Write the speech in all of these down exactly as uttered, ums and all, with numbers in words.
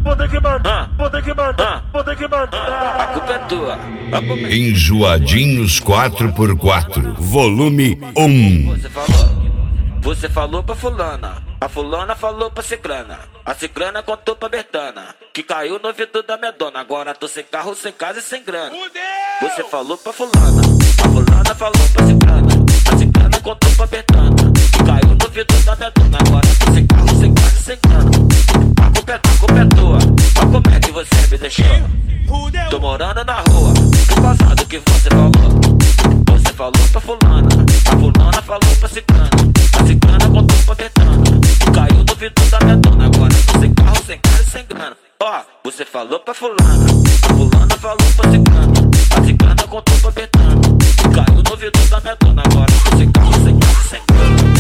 vou ter que mandar, vou ter que mandar, vou ter que mandar. A culpa é tua. Enjoadinhos quatro por quatro, volume um. Você falou, você falou pra fulana, a fulana falou pra ciclana, a ciclana contou pra Bertana, que caiu no ouvido da minha dona. Agora tô sem carro, sem casa e sem grana. Você falou pra fulana, a fulana falou pra ciclana, a ciclana contou pra Bertana, que caiu no ouvido da minha dona. Agora tô sem carro, sem casa e sem grana. A culpa é tua, a culpa é tua. Olha como é que você me deixou. Tô morando na rua, por causa do que você falou. Você falou pra fulana, a fulana falou pra ciclana, a ciclana contou pra Bertana, caiu no ouvido da minha dona. Agora tô sem carro, sem casa e sem grana. Ó, você falou pra fulana, a fulana falou pra ciclana, a ciclana contou pra Bertana, caiu no ouvido da minha dona. Agora tô sem carro, sem casa e sem grana.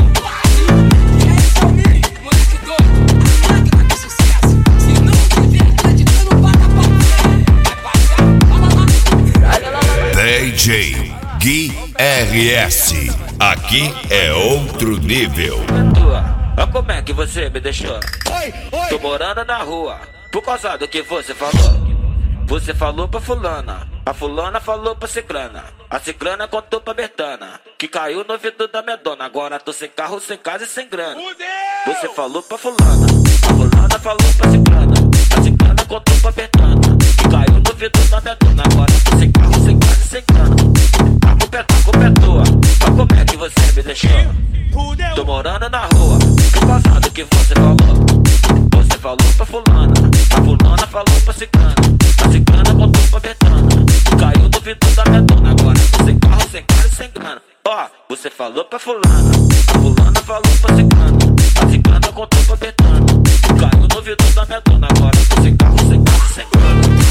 D J Gui R S, aqui é outro nível. Olha como é que você me deixou. Tô morando na rua, por causa do que você falou. Você falou pra fulana, a fulana falou pra ciclana, a ciclana contou pra Bertana, que caiu no ouvido da minha dona. Agora tô sem carro, sem casa e sem grana. Você falou pra fulana, a fulana falou pra ciclana, a ciclana contou pra Bertana, que caiu no ouvido da minha dona. Agora tô sem carro, sem casa e sem grana. A culpa é tua, a culpa é tua. Olha como é que você me deixou. Tô morando na rua, por causa do que você falou. Você falou pra fulana, a fulana falou pra ciclana, a ciclana contou pra Bertana, caiu no ouvido da minha dona. Agora tô sem carro, sem casa e sem grana. Ó, você falou pra fulana, a fulana falou pra ciclana, a ciclana contou pra Bertana, caiu no ouvido da minha dona. Agora tô sem carro, sem casa e sem grana.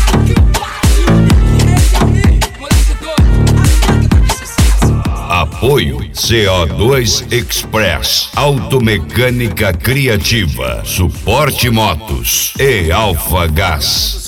Apoio C O dois Express, Automecânica Criativa, Suporte Motos e Alfa Gás.